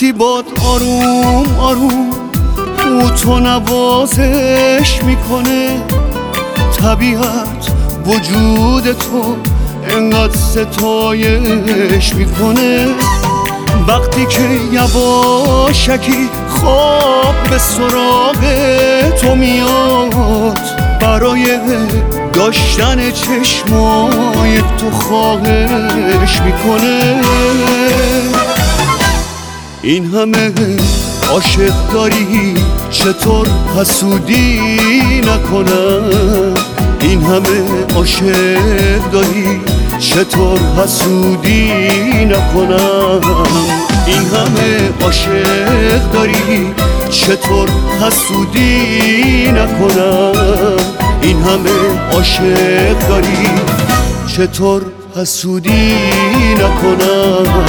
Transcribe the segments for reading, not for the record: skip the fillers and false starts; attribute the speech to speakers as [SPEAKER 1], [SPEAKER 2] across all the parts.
[SPEAKER 1] وقتی باد آروم آروم او تو نوازش میکنه، طبیعت وجود تو انقدر ستایش میکنه. وقتی که یواشکی خواب به سراغ تو میاد، برای داشتن چشمای تو خواهش میکنه. این همه عاشق داری چطور حسودی نکنم؟ این همه عاشق داری چطور حسودی نکنم؟ این همه عاشق داری چطور حسودی نکنم؟ این همه عاشق داری چطور حسودی نکنم؟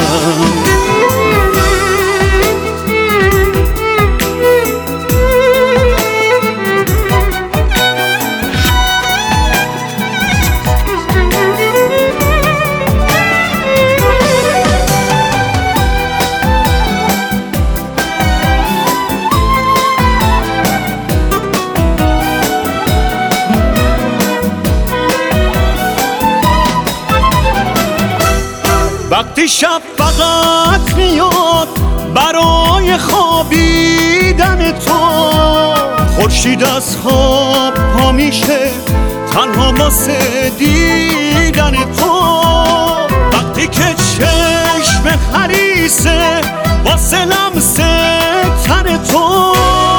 [SPEAKER 1] وقتی شب فقط میاد برای خوابیدن تو، خورشید از خواب پا میشه تنها واسه دیدن تو. وقتی که چشم خریسه واسه لمس تن تو،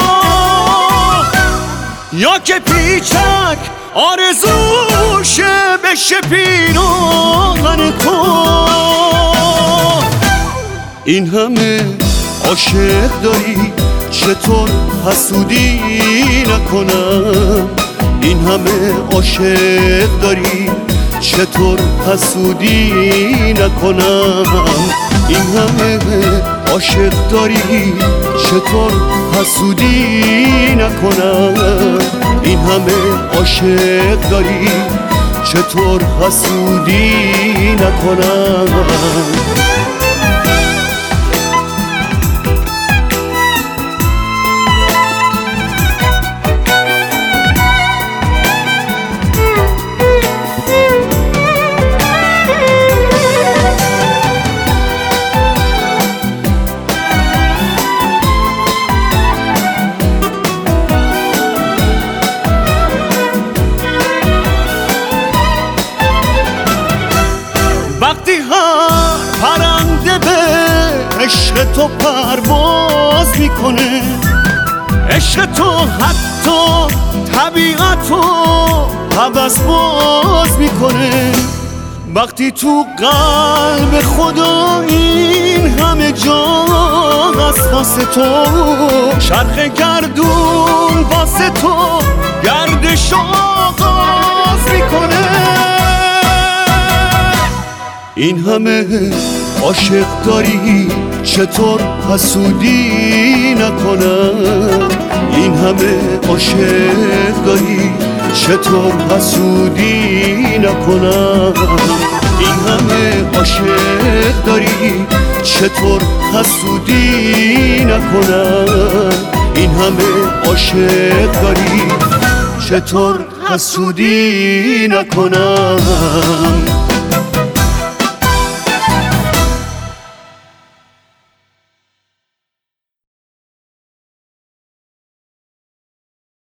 [SPEAKER 1] یا که پیچک آرزوشه بشه پیراهن تو. این همه عاشق داری چطور حسودی نکنم؟ این همه عاشق داری چطور حسودی نکنم؟ این همه عاشق داری چطور حسودی نکنم؟ این همه عاشق داری چطور حسودی نکنم؟ وقتی هر پرنده به عشق تو پرواز میکنه، عشق تو حتی طبیعتو هوس باز میکنه. وقتی تو قلب خدا این همه جا هست واسه تو، چرخ گردون واسه تو گردش آغاز میکنه. این همه عاشق داری چطور حسودی نکنم؟ این همه عاشق داری چطور حسودی نکنم؟ این همه عاشق داری چطور حسودی نکنم؟ این همه عاشق داری چطور حسودی نکنم؟